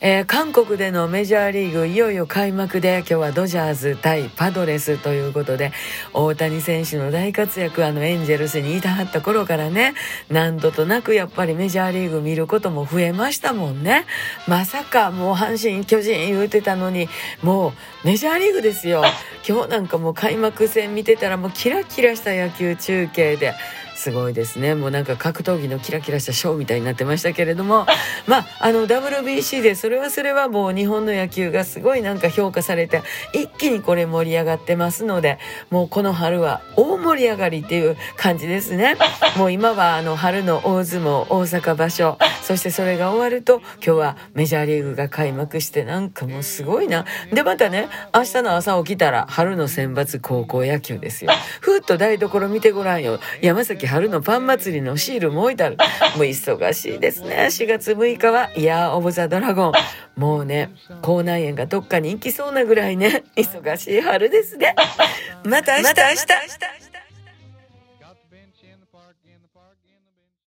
韓国でのメジャーリーグいよいよ開幕で、今日はドジャース対パドレスということで、大谷選手の大活躍、エンジェルスにいたはった頃からね、何度となくやっぱりメジャーリーグ見ることも増えましたもんね。まさかもう阪神巨人言うてたのに、もうメジャーリーグですよ。今日なんかもう開幕戦見てたら、もうキラキラした野球中継ですごいですね。もうなんか格闘技のキラキラしたショーみたいになってましたけれども、WBC でそれはもう日本の野球がすごいなんか評価されて、一気にこれ盛り上がってますので、もうこの春は大盛り上がりっていう感じですね。もう今は春の大相撲大阪場所、そしてそれが終わると今日はメジャーリーグが開幕して、なんかもうすごいな。でまたね、明日の朝起きたら春の選抜高校野球ですよ。ふっと台所見てごらんよ。山崎春のパン祭りのシールも置いてある。もう忙しいですね。4月6日はイヤーオブザドラゴン。もうね、口内炎がどっかに行きそうなぐらいね、忙しい春ですね。また明日。